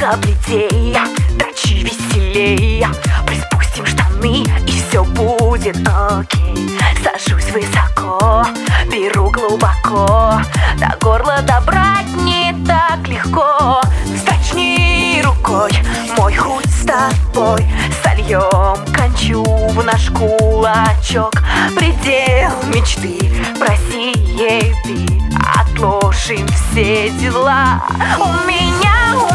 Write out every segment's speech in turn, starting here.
Сколько плетей, дрочи веселей. Приспустим штаны, и все будет окей. Сажусь высоко, беру глубоко. До горла добрать не так легко. Строчни рукой, мой хуй с тобой. Сольем кончу в наш кулачок. Предел мечты, просиеви. Отложим все дела. У меня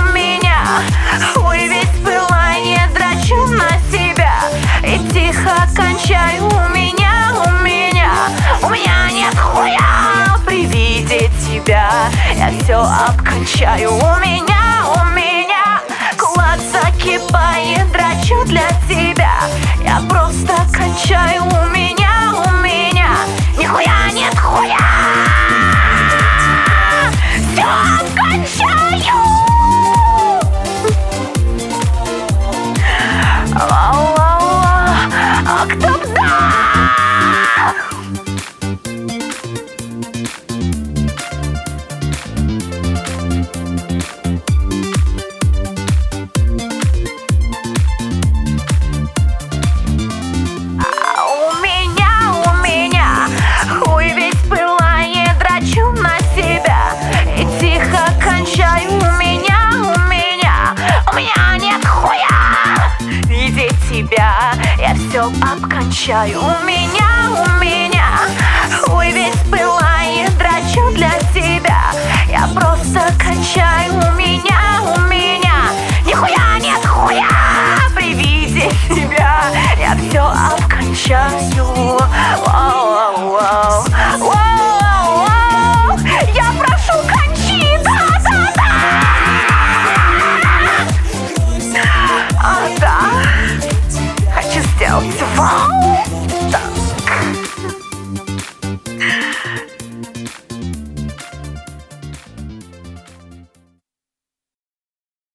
хуй весь пылание, дрочу на себя и тихо кончаю. У меня нет хуя. При виде тебя я все обкончаю. У меня кулак закипает, дрочу для тебя. Я просто кончаю. У меня нихуя нет хуя. Все обкончаю. А кто б знал? У меня хуй весь пылает, дрочу на себя и тихо кончаю. У меня нет хуя. Видеть тебя я все обкончаю. У меня хуй весь пылает, дрочу для тебя. Я просто кончаю. У меня нихуя нет хуя. При виде тебя я все обкончаю.